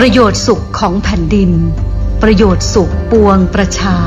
ประโยชน์สุขของแผ่นดินประโยชน์สุขปวงประชา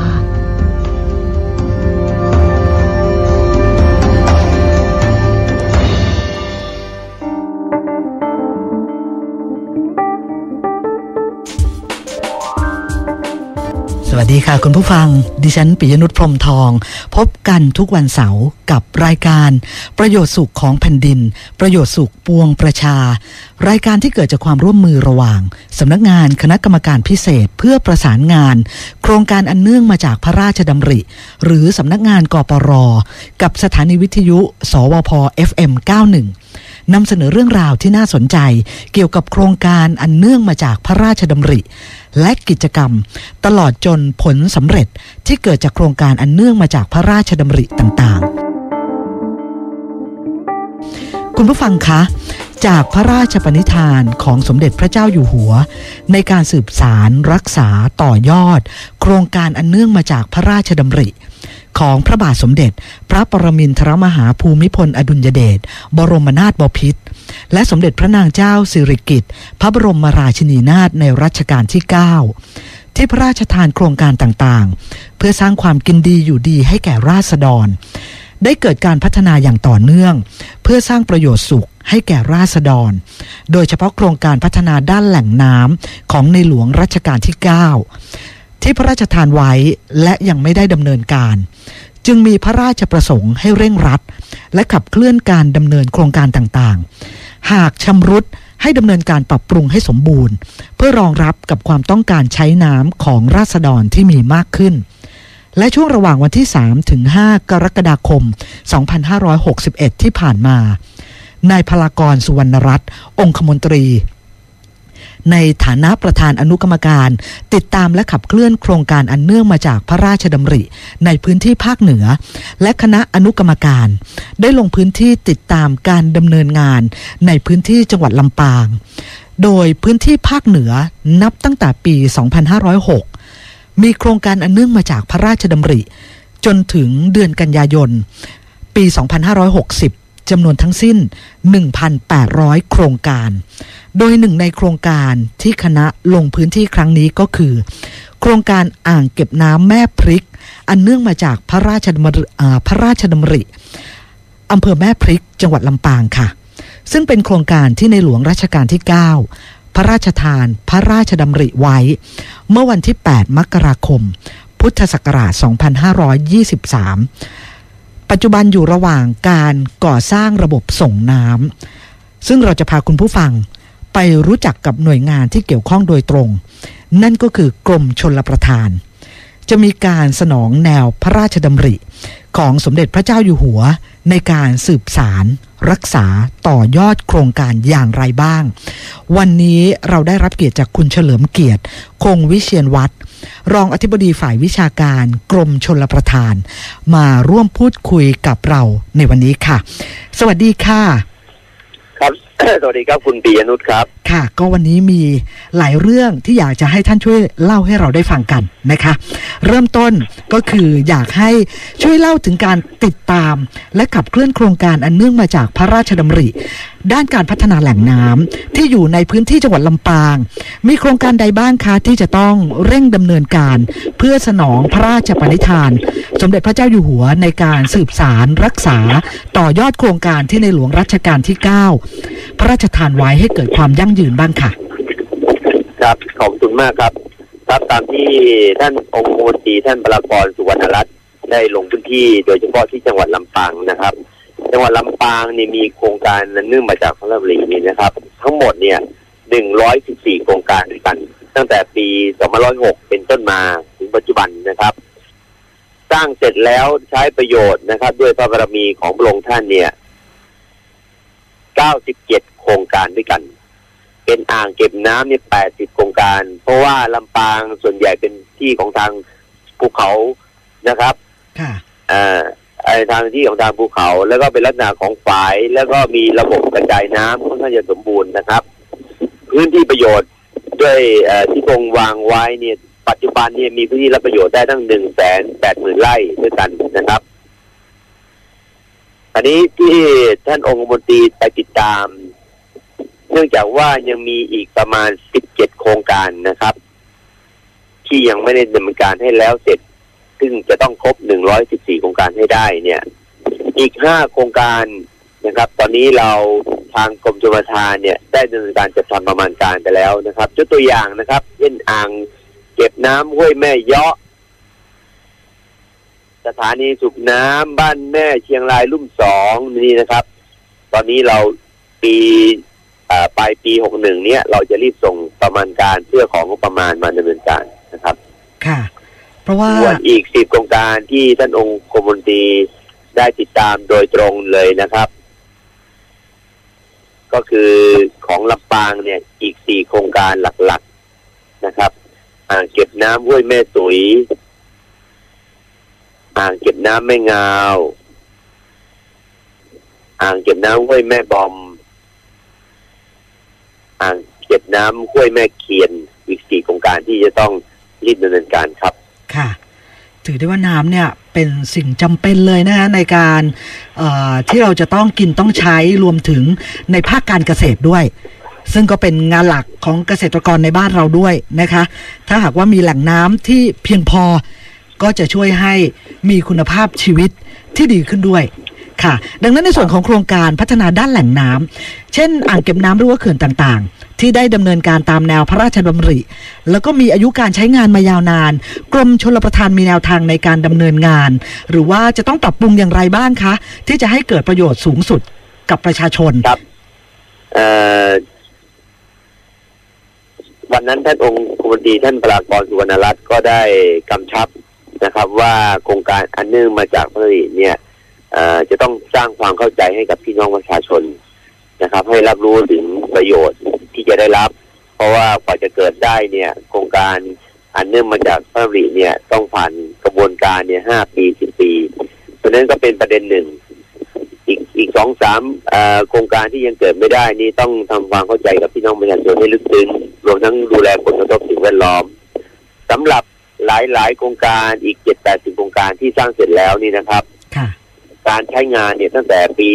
สวัสดีค่ะคุณผู้ฟังดิฉันปิยนุชพรหมทองพบกันทุกวันเสาร์กับรายการประโยชน์สุขของแผ่นดินประโยชน์สุขปวงประชารายการที่เกิดจากความร่วมมือระหว่างสำนักงานคณะกรรมการพิเศษเพื่อประสานงานโครงการอันเนื่องมาจากพระราชดำริหรือสำนักงานกปร.กับสถานีวิทยุสวพ FM 91นำเสนอเรื่องราวที่น่าสนใจเกี่ยวกับโครงการอันเนื่องมาจากพระราชดำริและกิจกรรมตลอดจนผลสำเร็จที่เกิดจากโครงการอันเนื่องมาจากพระราชดำริต่างๆคุณผู้ฟังคะจากพระราชปณิธานของสมเด็จพระเจ้าอยู่หัวในการสืบสารรักษาต่อยอดโครงการอันเนื่องมาจากพระราชดำริของพระบาทสมเด็จพระปรมินทรมหาภูมิพลอดุลยเดชบรมนาถบพิตรและสมเด็จพระนางเจ้าสิริกิติ์พระบรมราชินีนาถในรัชกาลที่9ที่พระราชทานโครงการต่างๆเพื่อสร้างความกินดีอยู่ดีให้แก่ราษฎรได้เกิดการพัฒนาอย่างต่อเนื่องเพื่อสร้างประโยชน์สุขให้แก่ราษฎรโดยเฉพาะโครงการพัฒนาด้านแหล่งน้ำของในหลวงรัชกาลที่9ที่พระราชทานไว้และยังไม่ได้ดำเนินการจึงมีพระราชประสงค์ให้เร่งรัดและขับเคลื่อนการดำเนินโครงการต่างๆหากชำรุดให้ดำเนินการปรับปรุงให้สมบูรณ์เพื่อรองรับกับความต้องการใช้น้ำของราษฎรที่มีมากขึ้นและช่วงระหว่างวันที่3ถึง5กรกฎาคม2561ที่ผ่านมานายพลากรสุวรรณรัตน์องคมนตรีในฐานะประธานอนุกรรมการติดตามและขับเคลื่อนโครงการอันเนื่องมาจากพระราชดำริในพื้นที่ภาคเหนือและคณะอนุกรรมการได้ลงพื้นที่ติดตามการดำเนินงานในพื้นที่จังหวัดลำปางโดยพื้นที่ภาคเหนือนับตั้งแต่ปี 2506 มีโครงการอันเนื่องมาจากพระราชดำริจนถึงเดือนกันยายนปี 2560จำนวนทั้งสิ้น 1,800 โครงการโดยหนึ่งในโครงการที่คณะลงพื้นที่ครั้งนี้ก็คือโครงการอ่างเก็บน้ำแม่พริกอันเนื่องมาจากพระราชดำริอำเภอแม่พริกจังหวัดลำปางค่ะซึ่งเป็นโครงการที่ในหลวงรัชกาลที่9พระราชทานพระราชดำริไว้เมื่อวันที่8มกราคมพุทธศักราช2523ปัจจุบันอยู่ระหว่างการก่อสร้างระบบส่งน้ำซึ่งเราจะพาคุณผู้ฟังไปรู้จักกับหน่วยงานที่เกี่ยวข้องโดยตรงนั่นก็คือกรมชลประทานจะมีการสนองแนวพระราชดำริของสมเด็จพระเจ้าอยู่หัวในการสืบสารรักษาต่อยอดโครงการอย่างไรบ้างวันนี้เราได้รับเกียรติจากคุณเฉลิมเกียรติคงวิเชียรวัฒน์รองอธิบดีฝ่ายวิชาการกรมชลประทานมาร่วมพูดคุยกับเราในวันนี้ค่ะสวัสดีค่ะครับ สวัสดีครับคุณปิยนุชครับค่ะก็วันนี้มีหลายเรื่องที่อยากจะให้ท่านช่วยเล่าให้เราได้ฟังกันนะคะเริ่มต้นก็คืออยากให้ช่วยเล่าถึงการติดตามและขับเคลื่อนโครงการอันเนื่องมาจากพระราชดำริด้านการพัฒนาแหล่งน้ำที่อยู่ในพื้นที่จังหวัดลำปางมีโครงการใดบ้างคะที่จะต้องเร่งดำเนินการเพื่อสนองพระราชปณิธานสมเด็จพระเจ้าอยู่หัวในการสืบสารรักษาต่อยอดโครงการที่ในหลวงรัชกาลที่9พระราชทานไว้ให้เกิดความยั่งยืนบ้างค่ะครับขอบคุณมากครับครับตามที่ท่านองคมนตรีท่านพลากรสุวรรณรัตน์ได้ลงพื้นที่โดยเฉพาะที่จังหวัดลำปางนะครับจังหวัดลำปางนี่มีโครงการเนื่องมาจากพระราชดำรินี้นะครับทั้งหมดเนี่ย114โครงการด้วยกันตั้งแต่ปี2506เป็นต้นมาถึงปัจจุบันนะครับสร้างเสร็จแล้วใช้ประโยชน์นะครับด้วยพระบารมีของพระองค์ท่านเนี่ย97โครงการด้วยกันเป็นอ่างเก็บน้ำเนี่ย80โครงการเพราะว่าลำปางส่วนใหญ่เป็นที่ของทางภูเขานะครับทางที่ของทางภูเขาแล้วก็เป็นลักษณะของฝายแล้วก็มีระบบกระจายน้ำค่อนข้างจะสมบูรณ์นะครับพื้นที่ประโยชน์ด้วยที่คงวางไว้เนี่ยปัจจุบันเนี่ยมีพื้นที่รับประโยชน์ได้ตั้ง 180,000 ไร่ด้วยกันนะครับอันนี้ที่ท่านองคมนตรีไปติดตามเนื่องจากว่ายังมีอีกประมาณ10 7โครงการนะครับที่ยังไม่ได้ดำเนินการให้แล้วเสร็จซึ่งจะต้องครบ114โครงการให้ได้เนี่ยอีก5โครงการนะครับตอนนี้เราทางกรมชลประทานเนี่ยได้ดำเนินการจัดทำประมาณการไปแล้วนะครับยกตัวอย่างนะครับเช่นอ่างเก็บน้ำห้วยแม่เยาะสถานีสูบน้ำบ้านแม่เชียงรายลุ่ม2นี่นะครับตอนนี้เราปลายปี61เนี่ยเราจะรีบส่งประมาณการเพื่อของงบประมาณมาดำเนินการนะครับค่ะเพราะว่าส่วนอีก10โครงการที่ท่านองค์คมนตรีได้ติดตามโดยตรงเลยนะครับก็คือของลำปางเนี่ยอีก4โครงการหลักๆนะครับอ่างเก็บน้ำห้วยแม่ตุ๋ยอ่างเก็บน้ำแม่งาวอ่างเก็บน้ำห้วยแม่บอมอ่างเก็บน้ำห้วยแม่เคียนอีก4โครงการที่จะต้องรีบดำเนินการครับค่ะถือได้ว่าน้ำเนี่ยเป็นสิ่งจำเป็นเลยนะฮะในการที่เราจะต้องกินต้องใช้รวมถึงในภาคการเกษตรด้วยซึ่งก็เป็นงานหลักของเกษตรกรในบ้านเราด้วยนะคะถ้าหากว่ามีแหล่งน้ำที่เพียงพอก็จะช่วยให้มีคุณภาพชีวิตที่ดีขึ้นด้วยค่ะดังนั้นในส่วนของโครงการพัฒนาด้านแหล่งน้ำเช่นอ่างเก็บน้ำหรือว่าเขื่อนต่างๆที่ได้ดำเนินการตามแนวพระราชดำริแล้วก็มีอายุการใช้งานมายาวนานกรมชลประทานมีแนวทางในการดำเนินงานหรือว่าจะต้องปรับปรุงอย่างไรบ้างคะที่จะให้เกิดประโยชน์สูงสุดกับประชาชนครับวันนั้นท่านองค์คมนตรีท่านปรากรสุวรรณรัตน์ก็ได้กำชับนะครับว่าโครงการอันเนื่องมาจากพระราชดำริเนี่ยจะต้องสร้างความเข้าใจให้กับพี่น้องประชาชนนะครับให้รับรู้ถึงประโยชน์ที่จะได้รับเพราะว่ากว่าจะเกิดได้เนี่ยโครงการอันเนื่องมาจากพระราชดำริเนี่ยต้องผ่านกระบวนการเนี่ย5 ปี 10 ปีเพราะนั้นก็เป็นประเด็นหนึ่งอีก 2-3 โครงการที่ยังเกิดไม่ได้นี่ต้องทำความเข้าใจกับพี่น้องประชาชนให้ลึกซึ้งรวมทั้งดูแลผลกระทบสิ่งแวดล้อมสำหรับหลายโครงการอีก 7-80 โครงการที่สร้างเสร็จแล้วนี่นะครับการใช้งานเนี่ยตั้งแต่ปี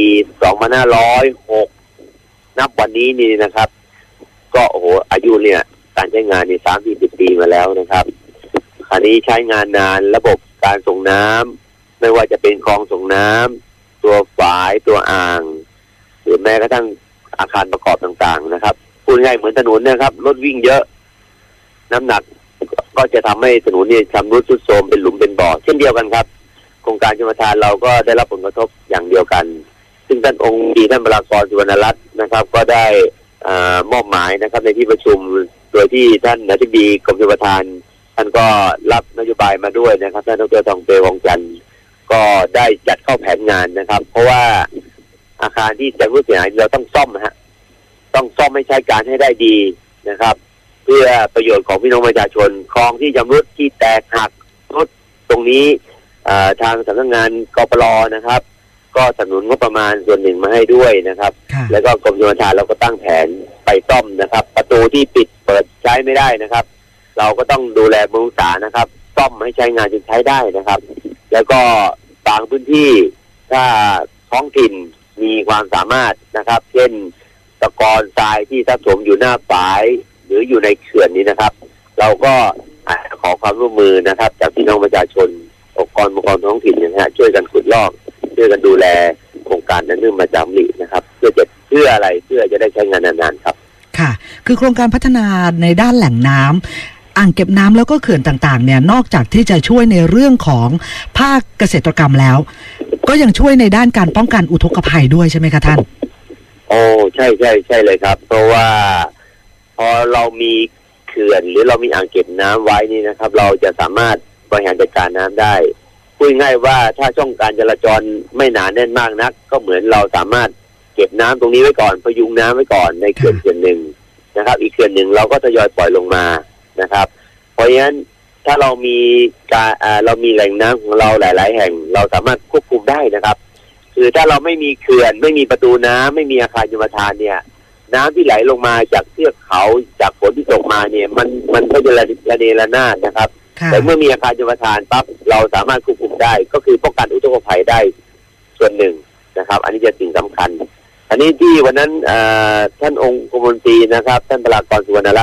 2506นับวันนี้นี่นะครับก็โอ้โหอายุเนี่ยการใช้งานเนี่ย30-40 ปีมาแล้วนะครับคราวนี้ใช้งานนานระบบการส่งน้ำไม่ว่าจะเป็นคลองส่งน้ำตัวฝายตัวอ่างหรือแม้กระทั่งอาคารประกอบต่างๆนะครับพูดง่ายเหมือนถนนนะครับรถวิ่งเยอะน้ำหนักก็จะทำให้ถนนเนี่ยชำรุดทรุดโทรมเป็นหลุมเป็นบ่อเช่นเดียวกันครับโครงการชลประทานเราก็ได้รับผลกระทบอย่างเดียวกันซึ่งท่านองค์ท่านปรากรสุวรรณรัตน์นะครับก็ได้มอบหมายนะครับในที่ประชุมโดยที่ท่านอธิบดีกรมชลประทานท่านก็รับนโยบายมาด้วยนะครับท่านดร.ทองเปรย์ วงจันทร์ก็ได้จัดเข้าแผนงานนะครับเพราะว่าอาคารที่จะรุดเสียหายเราต้องซ่อมต้องซ่อมให้ใช้การให้ได้ดีนะครับเพื่อประโยชน์ของพี่น้องประชาชนคลองที่ชำรุดที่แตกหักรุดตรงนี้ทางสำนักงานกปร.นะครับก็สนับสนุนงบประมาณส่วนหนึ่งมาให้ด้วยนะครับแล้วก็กรมชลประทานเราก็ตั้งแผนไปซ่อมนะครับประตูที่ปิดเปิดใช้ไม่ได้นะครับเราก็ต้องดูแลบำรุงรักษานะครับซ่อมให้ใช้งานจนใช้ได้นะครับแล้วก็บางพื้นที่ถ้าท้องถิ่นมีความสามารถนะครับเช่นตะกอนทรายที่ทับถมอยู่หน้าฝายหรืออยู่ในเขื่อนนี้นะครับเราก็ขอความร่วมมือนะครับจากพี่น้องประชาชนองค์กรปกครองท้องถิ่นนะฮะช่วยกันขุดลอกช่วยกันดูแลโครงการนั้นเนื่องมาจากหลีนะครับเพื่ออะไรเพื่อจะได้ใช้งานนานๆครับค่ะคือโครงการพัฒนาในด้านแหล่งน้ำอ่างเก็บน้ำแล้วก็เขื่อนต่างๆเนี่ยนอกจากที่จะช่วยในเรื่องของภาคเกษตรกรรมแล้วก็ยังช่วยในด้านการป้องกันอุทกภัยด้วยใช่ไหมคะท่านโอ้ใช่เลยครับเพราะว่าพอเรามีเขื่อนหรือเรามีอ่างเก็บน้ำไว้นี่นะครับเราจะสามารถบริหารจัดการน้ำได้พูดง่ายว่าถ้าช่องการจราจรไม่หนาแน่นมากนักก็เหมือนเราสามารถเก็บน้ำตรงนี้ไว้ก่อนพยุงน้ำไว้ก่อนในเขื่อนหนึ่งนะครับอีกเขื่อนหนึ่งเราก็ทยอยปล่อยลงมานะครับเพราะฉะนั้นถ้าเรามีเรามีแหล่งน้ำของเราหลายๆแห่งเราสามารถควบคุมได้นะครับคือถ้าเราไม่มีเขื่อนไม่มีประตูน้ำไม่มีอาคารชลประทานเนี่ยน้ำที่ไหลลงมาจากเทือกเขาจากฝนที่ตกมาเนี่ยมันก็จะระเนระนาดนะครับแต่เมื่อมีอาคารชลประทานปั๊บเราสามารถควบคุมได้ก็คือป้องกันอุทกภัยได้ส่วนหนึ่งนะครับอันนี้จะสิ่งสำคัญอันนี้ที่วันนั้นท่านองค์คมนตรีนะครับท่านปรากรสุวรรณรัตน์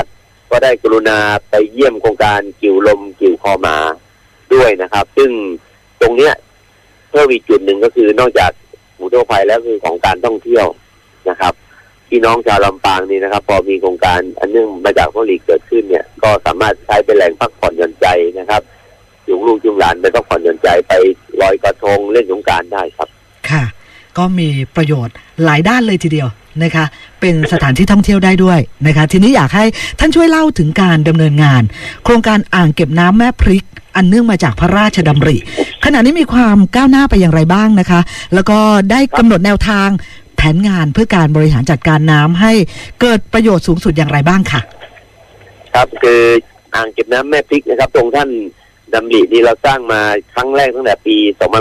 ก็ได้กรุณาไปเยี่ยมโครงการกิ่วลมกิ่วคอหมาด้วยนะครับซึ่งตรงเนี้ยเพิ่มอีกจุดหนึ่งก็คือนอกจากอุทกภัยแล้วคือของการท่องเที่ยวนะครับพี่น้องชาวลำปางนี่นะครับพอมีโครงการอันเนื่องมาจากโควิดเกิดขึ้นเนี่ยก็สามารถใช้เป็นแหล่งพักผ่อนหย่อนใจนะครับจุงลูกจุงหลานไปพักผ่อนหย่อนใจไปลอยกระทงเล่นสงกรานต์ได้ครับค่ะก็มีประโยชน์หลายด้านเลยทีเดียวนะคะเป็นสถานที่ท่องเที่ยวได้ด้วยนะคะทีนี้อยากให้ท่านช่วยเล่าถึงการดำเนินงานโครงการอ่างเก็บน้ำแม่พริกอันเนื่องมาจากพระราชดำริขณะนี้มีความก้าวหน้าไปอย่างไรบ้างนะคะแล้วก็ได้กำหนดแนวทางแผนงานเพื่อการบริหารจัดการน้ำให้เกิดประโยชน์สูงสุดอย่างไรบ้างค่ะครับคืออ่างเก็บน้ำแม่พริกนะครับตรงท่านดำรินี้เราสร้างมาครั้งแรกตั้งแต่ปี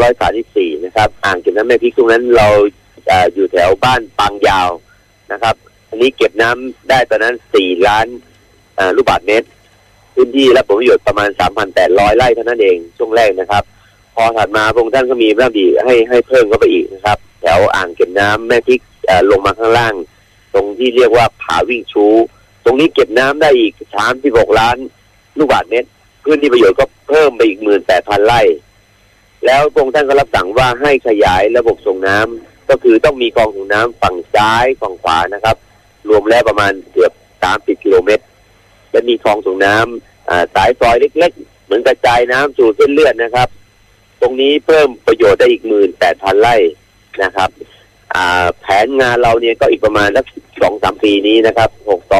2534นะครับอ่างเก็บน้ำแม่พริกตรงนั้นเราอยู่แถวบ้านปางยาวนะครับอันนี้เก็บน้ำได้ตอนนั้น4 ล้านลูกบาศก์เมตรพื้นที่และผลประโยชน์ประมาณ 3,800 ไร่เท่านั้นเองช่วงแรกนะครับพอถัดมาพระองค์ท่านก็มีพระดำริให้เพิ่มเข้าไปอีกนะครับแถวอ่างเก็บน้ำแม่พริกลงมาข้างล่างตรงที่เรียกว่าผาวิ่งชูตรงนี้เก็บน้ำได้อีก36 ล้านลูกบาศก์เมตรพื้นที่ประโยชน์ก็เพิ่มไปอีก 18,000 ไร่แล้วพระองค์ท่านก็รับสั่งว่าให้ขยายระบบส่งน้ำก็คือต้องมีคลองส่งน้ำฝั่งซ้ายฝั่งขวานะครับรวมแล้วประมาณเกือบ30 กิโลเมตรและมีคลองส่งน้ำสายซอยเล็กๆเหมือนกระจายน้ำสู่เส้นเลือดนะครับตรงนี้เพิ่มประโยชน์ได้อีก 18,000 ไร่นะครับแผนงานเราเนี่ยก็อีกประมาณสัก 2-3 ปีนี้นะครับ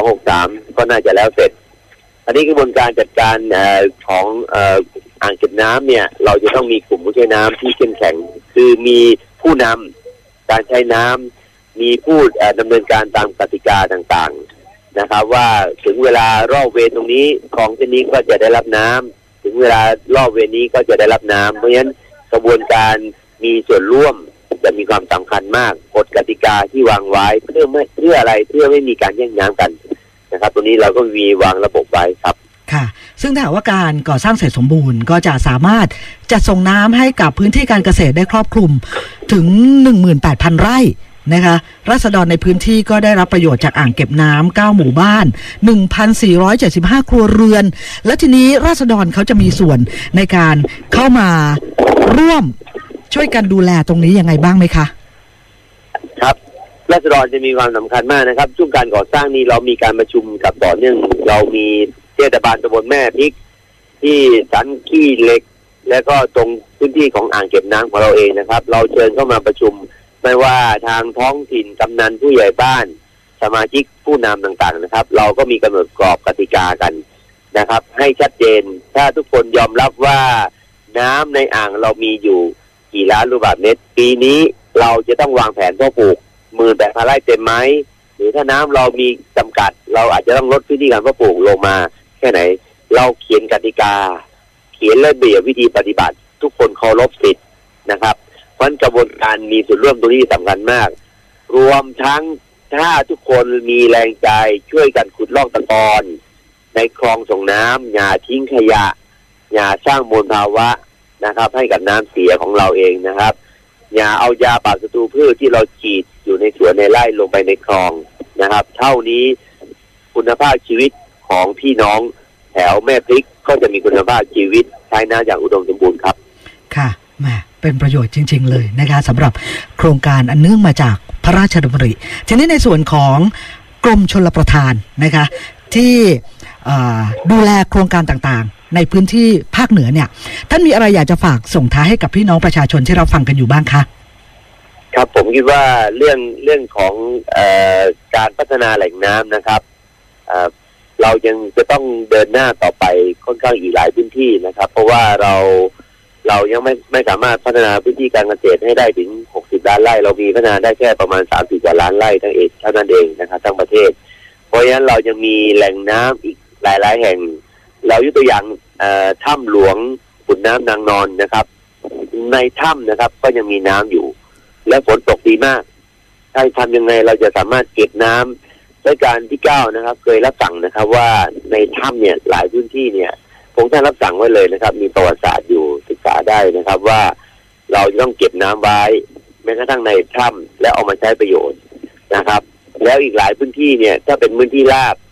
62-63ก็น่าจะแล้วเสร็จอันนี้กระบวนการจัดการของอ่างเก็บน้ำเนี่ยเราจะต้องมีกลุ่มผู้ใช้น้ำที่เข้มแข็งคือมีผู้นำการใช้น้ำมีผู้ดำเนินการตามกติกาต่างๆนะครับว่าถึงเวลารอบเวรตรงนี้ของเช่นนี้ก็จะได้รับน้ำถึงเวลารอบเวรนี้ก็จะได้รับน้ำเพราะฉะนั้นกระบวนการมีส่วนร่วมจะมีความสำคัญมากกฎกติกาที่วางไว้เพื่ออะไรเพื่อไม่มีการแย่งน้ำกันนะครับตัวนี้เราก็มีวางระบบไว้ครับค่ะซึ่งถ้าว่าการก่อสร้างเสร็จสมบูรณ์ก็จะสามารถจัดส่งน้ำให้กับพื้นที่การเกษตรได้ครอบคลุมถึง 18,000 ไร่นะคะราษฎรในพื้นที่ก็ได้รับประโยชน์จากอ่างเก็บน้ำ9 หมู่บ้าน 1,475 ครัวเรือนและทีนี้ราษฎรเขาจะมีส่วนในการเข้ามาร่วมช่วยกันดูแลตรงนี้ยังไงบ้างไหมคะครับราษฎรจะมีความสำคัญมากนะครับช่วงการก่อสร้างนี้เรามีการประชุมกับต่อเนื่องเรามีเทศบาลตำบลแม่พริกที่สันขี้เหล็กและก็ตรงพื้นที่ของอ่างเก็บน้ำของเราเองนะครับเราเชิญเข้ามาประชุมไม่ว่าทางท้องถิ่นกำนันผู้ใหญ่บ้านสมาชิกผู้นำต่างๆนะครับเราก็มีกำหนดกรอบกติกากันนะครับให้ชัดเจนถ้าทุกคนยอมรับว่าน้ำในอ่างเรามีอยู่กี่ล้านลูกบาศก์เมตรปีนี้เราจะต้องวางแผนเพาะปลูก18,000 ไร่เต็มไหมหรือถ้าน้ำเรามีจำกัดเราอาจจะต้องลดพื้นที่การเพาะปลูกลงมาแค่ไหนเราเขียนกติกาเขียนระเบียบวิธีปฏิบัติทุกคนเคารพสิทธิ์นะครับเพราะกระบวนการมีส่วนร่วมตรงนี้สำคัญมากรวมทั้งถ้าทุกคนมีแรงใจช่วยกันขุดลอกตะกอนในคลองส่งน้ำอย่าทิ้งขยะอย่าสร้างมลภาวะนะครับให้กับน้ำเสียของเราเองนะครับอย่าเอายาปราบศัตรูพืชที่เราฉีดอยู่ในสวนในไร่ลงไปในคลองนะครับเท่านี้คุณภาพชีวิตของพี่น้องแถวแม่พริกก็จะมีคุณภาพชีวิตใช้น้ำอย่างอุดมสมบูรณ์ครับค่ะแหมเป็นประโยชน์จริงๆเลยนะคะสำหรับโครงการอันเนื่องมาจากพระราชดำริทีนี้ในส่วนของกรมชลประทานนะคะที่ดูแลโครงการต่างๆในพื้นที่ภาคเหนือเนี่ยท่านมีอะไรอยากจะฝากส่งท้ายให้กับพี่น้องประชาชนที่เราฟังกันอยู่บ้างคะครับผมคิดว่าเรื่องของการพัฒนาแหล่งน้ำนะครับเรายังจะต้องเดินหน้าต่อไปค่อนข้างอีกหลายพื้นที่นะครับเพราะว่าเรายังไม่สามารถพัฒนาพื้นที่การเกษตรให้ได้ถึง60 ล้านไร่เรามีพัฒนาได้แค่ประมาณ30 กว่าล้านไร่เท่านั้นเองนะครับทั้งประเทศเพราะฉะนั้นเรายังมีแหล่งน้ำอีกหลายๆแห่งเรายกตัวอย่างถ้ำหลวงขุนน้ำนางนอนนะครับในถ้ำนะครับก็ยังมีน้ำอยู่และฝนตกดีมากถ้าทำยังไงเราจะสามารถเก็บน้ำรัชกาลที่9นะครับเคยรับสั่งนะครับว่าในถ้ำเนี่ยหลายพื้นที่เนี่ยผมท่านรับสั่งไว้เลยนะครับมีประวัติศาสตร์อยู่ศึกษาได้นะครับว่าเราจะต้องเก็บน้ำไว้แม้กระทั่งในถ้ำและเอามาใช้ประโยชน์นะครับแล้วอีกหลายพื้นที่เนี่ยถ้าเป็นพื้นที่ราบ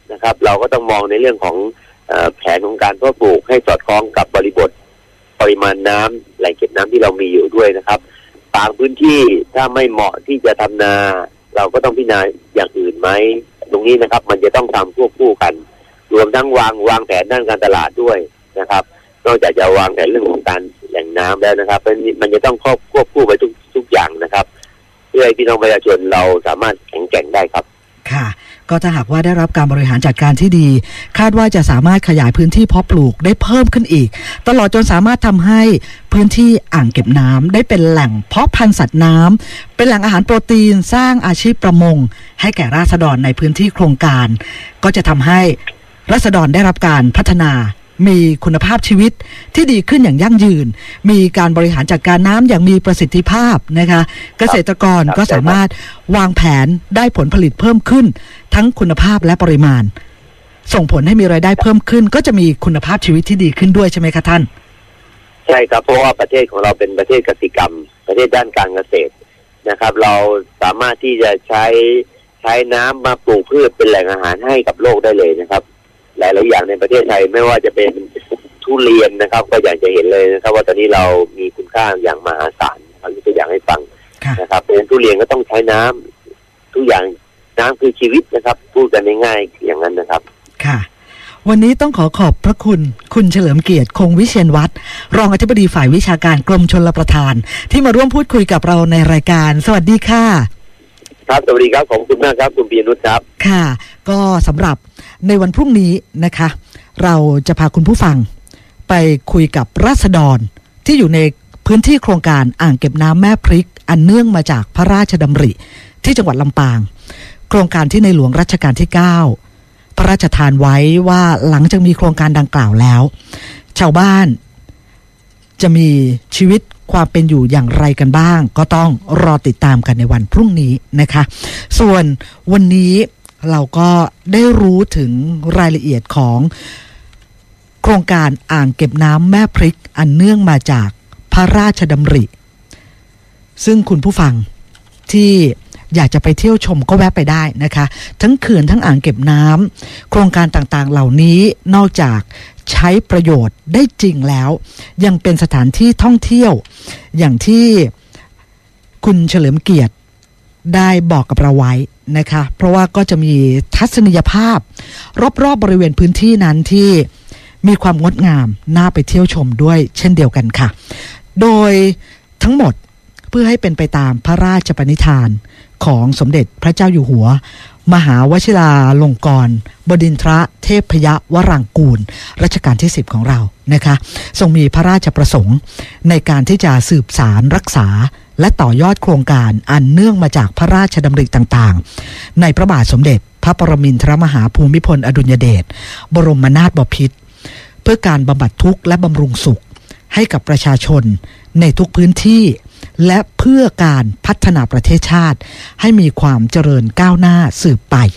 นะครับเราก็ต้องมองในเรื่องของแผนของการเพาะปลูกให้สอดคล้องกับบริบทปริมาณน้ำแหล่งเก็บน้ำที่เรามีอยู่ด้วยนะครับบางพื้นที่ถ้าไม่เหมาะที่จะทำนาเราก็ต้องพิจารณาอย่างอื่นไหมตรงนี้นะครับมันจะต้องทำควบคู่กันรวมทั้งวางแผนด้านการตลาดด้วยนะครับนอกจากจะวางแผนเรื่องของการแหล่งน้ำแล้วนะครับมันจะต้องควบคู่ไปทุกอย่างนะครับเพื่อให้พี่น้องประชาชนเราสามารถแข็งแกร่งได้ครับค่ะก็ถ้าหากว่าได้รับการบริหารจัดการที่ดีคาดว่าจะสามารถขยายพื้นที่เพาะปลูกได้เพิ่มขึ้นอีกตลอดจนสามารถทำให้พื้นที่อ่างเก็บน้ำได้เป็นแหล่งเพาะพันธุ์สัตว์น้ำเป็นแหล่งอาหารโปรตีนสร้างอาชีพประมงให้แก่ราษฎรในพื้นที่โครงการก็จะทำให้ราษฎรได้รับการพัฒนามีคุณภาพชีวิตที่ดีขึ้นอย่างยั่งยืนมีการบริหารจัดการน้ำอย่างมีประสิทธิภาพนะคะเกษตรกรก็สามารถวางแผนได้ผลผลิตเพิ่มขึ้นทั้งคุณภาพและปริมาณส่งผลให้มีรายได้เพิ่มขึ้นก็จะมีคุณภาพชีวิตที่ดีขึ้นด้วยใช่ไหมคะท่านใช่ครับเพราะว่าประเทศของเราเป็นประเทศกสิกรรมประเทศด้านการเกษตรนะครับเราสามารถที่จะใช้น้ำมาปลูกพืชเป็นแหล่งอาหารให้กับโลกได้เลยนะครับหลายๆอย่างในประเทศไทยไม่ว่าจะเป็นทุเรียนนะครับก็อยากจะเห็นเลยนะครับว่าตอนนี้เรามีคุณค่าอย่างมหาศาลเขายกตัวอย่างให้ฟังนะครับเพราะฉะนั้นทุเรียนก็ต้องใช้น้ำทุกอย่างน้ำคือชีวิตนะครับพูดกันง่ายๆอย่างนั้นนะครับค่ะวันนี้ต้องขอบพระคุณเฉลิมเกียรติคงวิเชียรวัฒน์รองอธิบดีฝ่ายวิชาการกรมชลประทานที่มาร่วมพูดคุยกับเราในรายการสวัสดีค่ะครับสวัสดีครับขอบคุณมากครับคุณปีนุชครับค่ะก็สำหรับในวันพรุ่งนี้นะคะเราจะพาคุณผู้ฟังไปคุยกับราษฎรที่อยู่ในพื้นที่โครงการอ่างเก็บน้ำแม่พริกอันเนื่องมาจากพระราชดำริที่จังหวัดลำปางโครงการที่ในหลวงรัชกาลที่9พระราชทานไว้ว่าหลังจากมีโครงการดังกล่าวแล้วชาวบ้านจะมีชีวิตความเป็นอยู่อย่างไรกันบ้างก็ต้องรอติดตามกันในวันพรุ่งนี้นะคะส่วนวันนี้เราก็ได้รู้ถึงรายละเอียดของโครงการอ่างเก็บน้ำแม่พริกอันเนื่องมาจากพระราชดำริซึ่งคุณผู้ฟังที่อยากจะไปเที่ยวชมก็แวะไปได้นะคะทั้งเขื่อนทั้งอ่างเก็บน้ำโครงการต่างๆเหล่านี้นอกจากใช้ประโยชน์ได้จริงแล้วยังเป็นสถานที่ท่องเที่ยวอย่างที่คุณเฉลิมเกียรติได้บอกกับเราไว้นะคะเพราะว่าก็จะมีทัศนียภาพรอบๆบริเวณพื้นที่นั้นที่มีความงดงามน่าไปเที่ยวชมด้วยเช่นเดียวกันค่ะโดยทั้งหมดเพื่อให้เป็นไปตามพระราชปณิธานของสมเด็จพระเจ้าอยู่หัวมหาวชิราลงกรณ์บดินทรเทพยวรางกูลรัชกาลที่10ของเรานะคะทรงมีพระราชประสงค์ในการที่จะสืบสานรักษาและต่อยอดโครงการอันเนื่องมาจากพระราชดำริต่างๆในพระบาทสมเด็จพระปรมินทรมหาภูมิพลอดุลยเดชบรมนาถบพิตรเพื่อการบำบัดทุกข์และบำรุงสุขให้กับประชาชนในทุกพื้นที่และเพื่อการพัฒนาประเทศชาติให้มีความเจริญก้าวหน้าสืบไป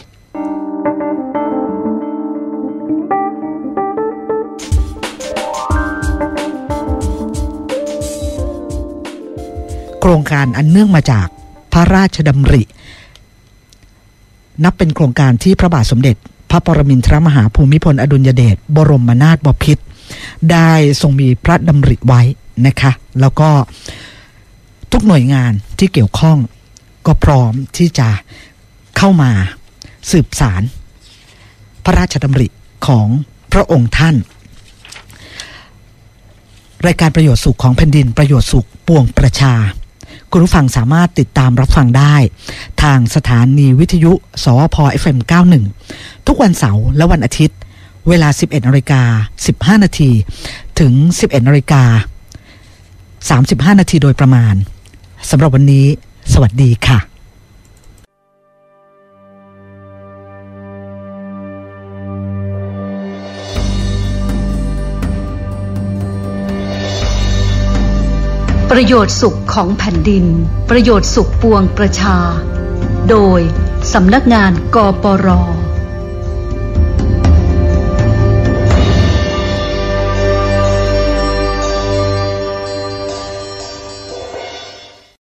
โครงการอันเนื่องมาจากพระราชดำรินับเป็นโครงการที่พระบาทสมเด็จพระปรมินทรมหาภูมิพลอดุลยเดชบรมนาถบพิตรได้ทรงมีพระดำริไว้นะคะแล้วก็ทุกหน่วยงานที่เกี่ยวข้องก็พร้อมที่จะเข้ามาสืบสารพระราชดำริของพระองค์ท่านรายการประโยชน์สุขของแผ่นดินประโยชน์สุขปวงประชาคุณผู้ฟังสามารถติดตามรับฟังได้ทางสถานีวิทยุสวพ FM 91ทุกวันเสาร์และวันอาทิตย์เวลา 11:15 น.ถึง 11:35 น.โดยประมาณสำหรับวันนี้สวัสดีค่ะประโยชน์สุขของแผ่นดินประโยชน์สุขปวงประชาโดยสำนักงานกปร